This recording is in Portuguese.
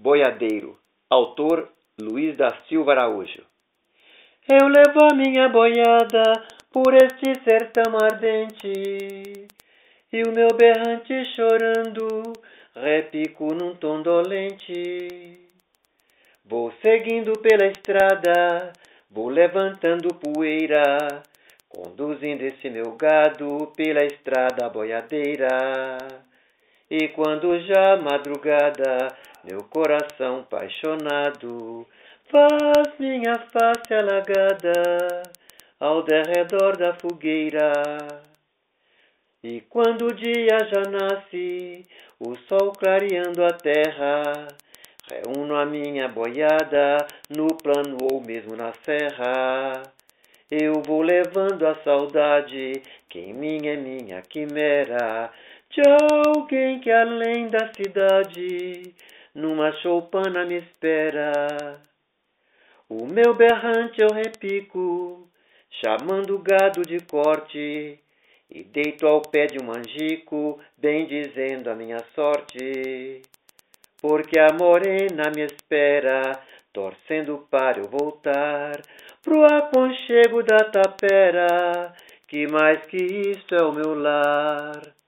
Boiadeiro. Autor Luiz da Silva Araújo. Eu levo a minha boiada por este sertão ardente, e o meu berrante chorando repico num tom dolente. Vou seguindo pela estrada, vou levantando poeira, conduzindo esse meu gado pela estrada boiadeira. E quando já madrugada, meu coração apaixonado faz minha face alagada ao derredor da fogueira. E quando o dia já nasce, o sol clareando a terra, reúno a minha boiada no plano ou mesmo na serra. Eu vou levando a saudade, que em mim é minha quimera, de alguém que além da cidade, numa choupana me espera. O meu berrante eu repico, chamando o gado de corte, e deito ao pé de um angico, bem dizendo a minha sorte. Porque a morena me espera, torcendo para eu voltar pro aconchego da tapera, que mais que isto é o meu lar.